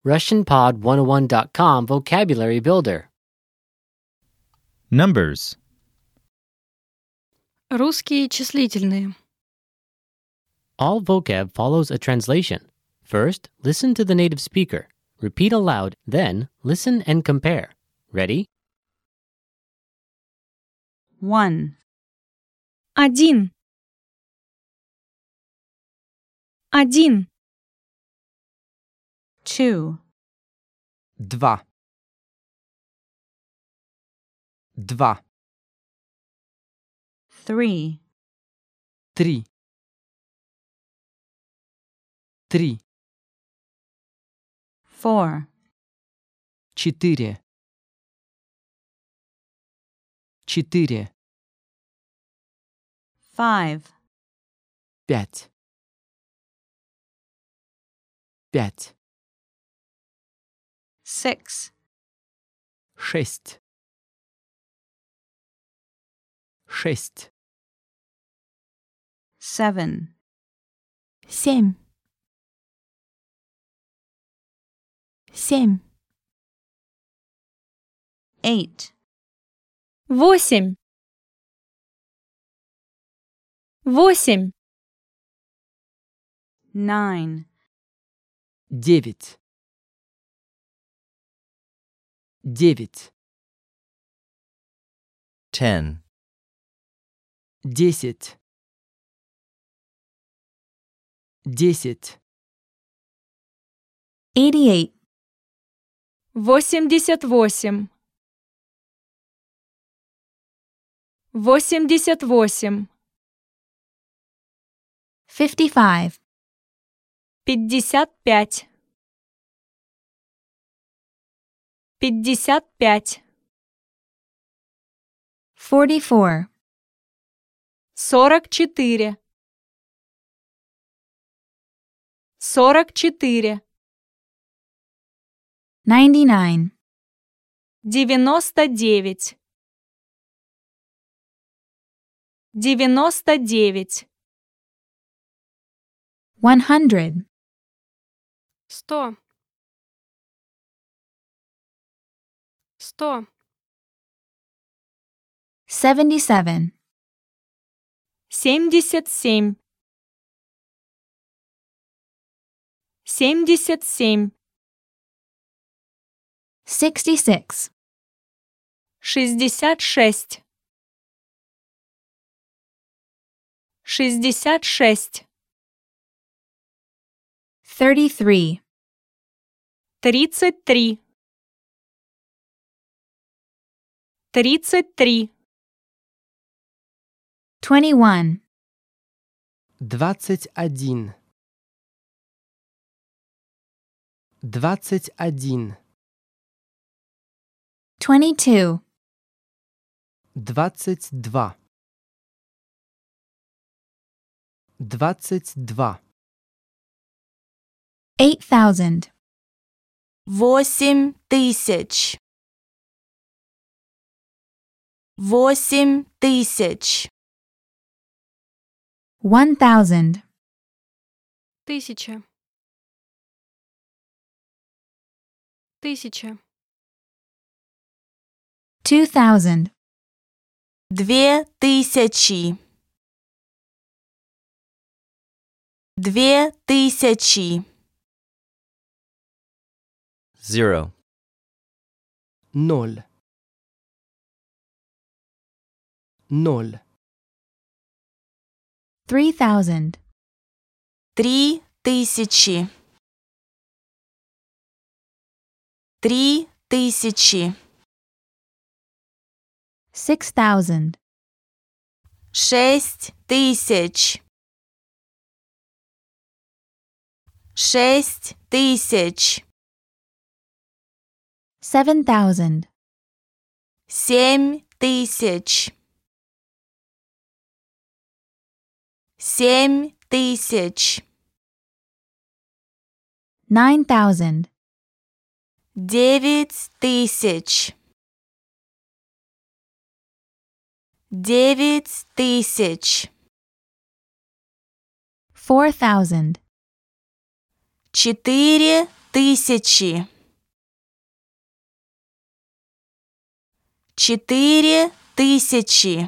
RussianPod101.com Vocabulary Builder. Numbers. Русские числительные. All vocab follows a translation. First, listen to the native speaker. Repeat aloud, then listen and compare. Ready? 1, Один. Один. 2, Два. Два. 3, Три. Три. 4, Четыре. Четыре. 5, Пять. Пять. 6, Шесть. Шесть. 7, Семь. Семь. 8, Восемь. Восемь. 9, Девять. Девять. 10. Десять. Десять. 88. 88. 88. 55. 55. 55. 44. 44. 44. 99. 99. 99. 100. 100. 100. 77. 77. 77. 66. 66. 66. 33. 33. 33. 21. 21. 21. 22. 22. 22. 8,000. 8000. 8000. 1,000. Тысяча. Тысяча. 2,000. 2000. 2000. 0. Ноль. Ноль. 3,000. 3000. 3000. 6,000. 6000. 6000. 7,000. 7000. 7000. 9,000. 9000. 9000. 4,000. 4000. тысячи. 4000.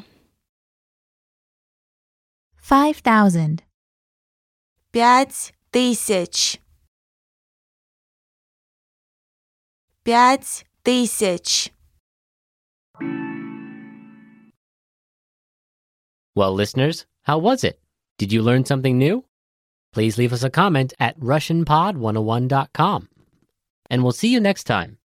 5,000. 5000. 5000. Well, listeners, how was it? Did you learn something new? Please leave us a comment at RussianPod101.com. And we'll see you next time.